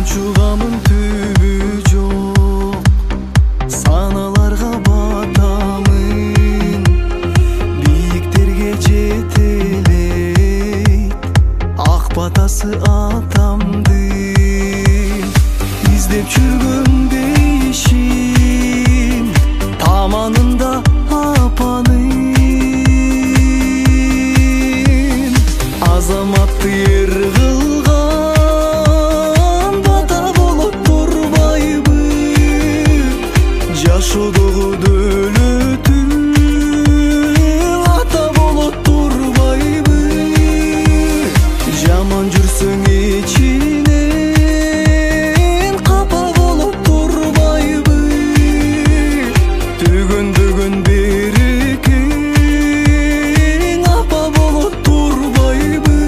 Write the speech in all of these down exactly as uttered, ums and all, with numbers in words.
чугамын түбү жок, саналарга батамын, бийиктерге жетелейт ак батасы атамды. Издеп жүргөн бейишин таманында апанын, азаматты эр кылган бата болуп турбайбы, жашоодогу дөөлөтүн ата болуп турбайбы. Жаман жүрсөң ичинен капа болуп турбайбы, түгөндөгөн берекең апа болуп турбайбы.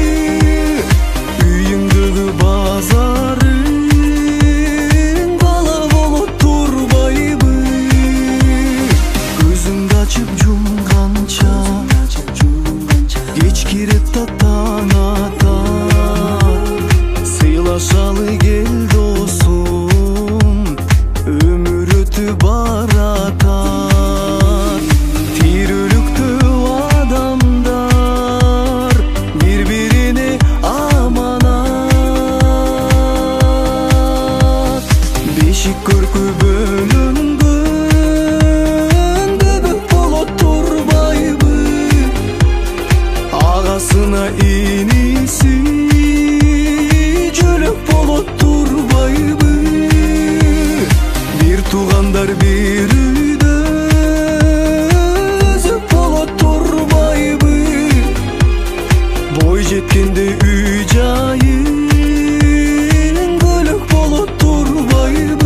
Үйүңдөгү базарың бала болуп турбайбы, көзүңдү ачып жумганча кеч кирип да таң атат. Сыйлашалы кел досум, өмүр өтүп баратат. Тирүүлүктө адамдар бири бирине аманат. Бешик көркү бөлөнгөн бөбөк болуп турбайбы, агасына иниси жөлөк болуп турбайбы. Бир туугандар бир үйдө өзөк болуп турбайбы, бой жеткенде үй жайың бөлөк болуп турбайбы.